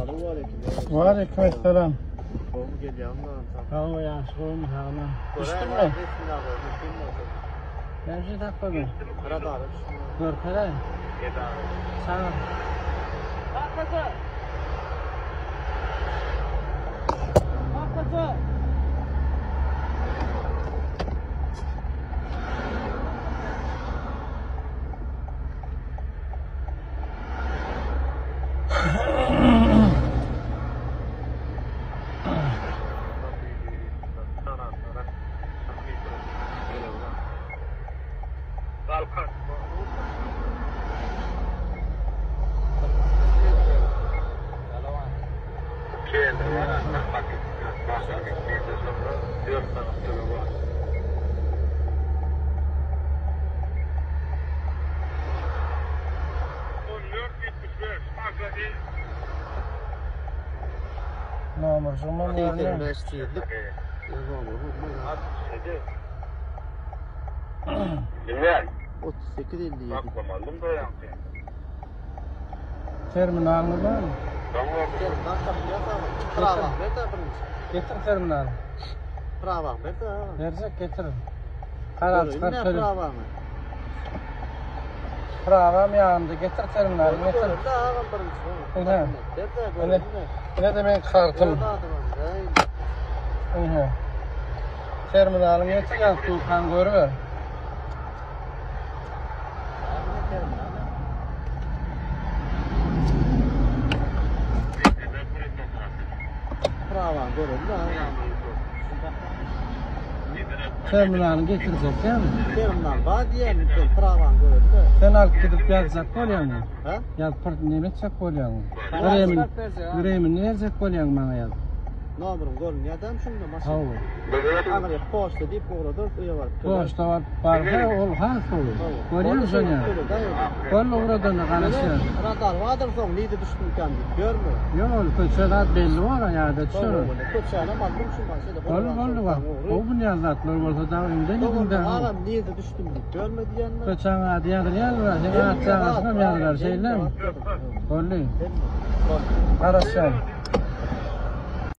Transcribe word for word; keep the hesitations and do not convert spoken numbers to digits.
Var aleykümselam. Oğlum geliyorum lan. Tamam ya, sorun sana. Düştün mü? Ben şey takmadım. Kara dağılır. Dur kara. Sana. Arkası. Arkası. Nomor zaman var mı? otuz sekiz elli yedi. Terminalını var mı? Prava, nerede birinci? Getir terminal. Prava, nerede? Versek getirin. Karar çıkar Ne söyle. prava mı? Pravam yandı. Getir terminal. Getir. Nerede ağam birinci? Öyle. Nerede? Öyle. Ne demek kartım? Öyle. Terminalını getir ya. Tuğkan görüver. Prava, görüldü. Terminalını getirecek değil mi? Terminal var diyelim. Prava görüldü. Sen alıp gidip yazacak kolyanı. Ha? Yazıp ne edecek kolyanı? Para Yüreğimin, çıkart verse ya. yüreğimin ne yazacak kolyanı bana yaz. Ne yapırım görün ya adam şimdi maşın. Havu. Ağrıya posta deyip uğradı öyle var. Posta var, var, ha, ol, has olur. Görüyor musun ya? Kolla uğradığını kanışıyor. Radar vardır son, neydi düştüm kendi, görmüyor. Yol, köçeler belli var ya, da düşürür. Köçeyle mazlum şu başıyla. Kolla kolla var. O bu yazatlar olsa da önde gidin de. Ağam neydi düştüm deyip, görmedi yanına. Köçen adı yadır yazırlar, sen atacağın asına mı yazırlar şeyler mi? Kolli. Karışan.